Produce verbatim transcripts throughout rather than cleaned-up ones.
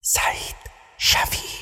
سعید شفیع.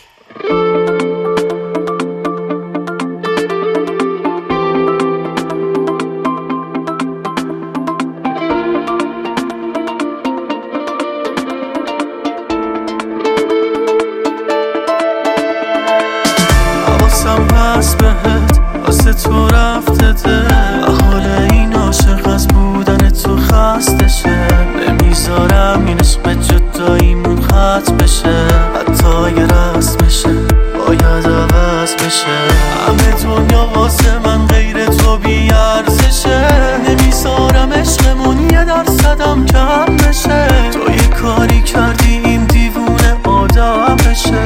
حواسم هست بهت واسه تو رفته ده و حال این عاشق از بودن تو خسته شه. نمیذارم این عشق جداییمون ختم بشه، حتی اگه رسم بشه باید عوض بشه. همه دنیا واسه من غیر تو بی ارزشه، نمیذارم عشقمون یه درصدم کم بشه. تو یه کاری کردی این دیوونه آدم بشه.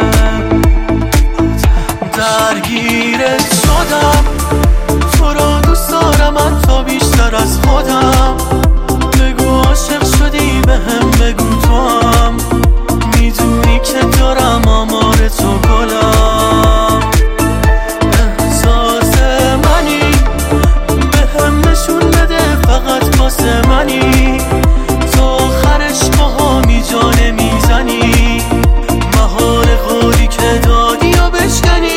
درگیرت شدم، تو رو دوست دارم من تا بیشتر از خودم. بگو عاشق شدی بهم، بگو تو هم میدونی که دارم آمار تو گلم. احساس منی بهم نشون بده، فقط واسه منی. تو آخرش پاهامی جا نمیزنی، مهار قولی که دادی و بشکنی.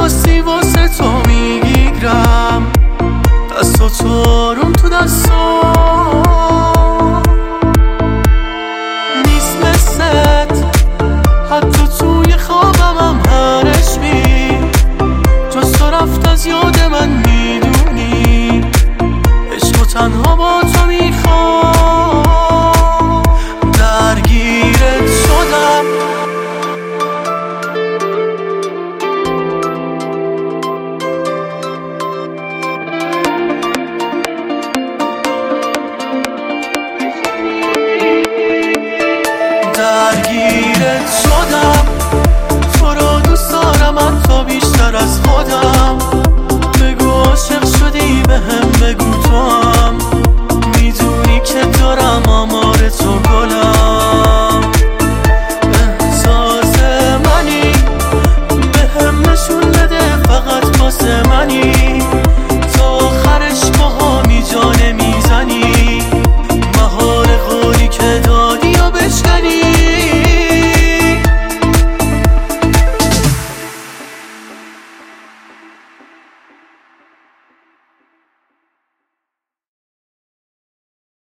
تو آروم تو دستم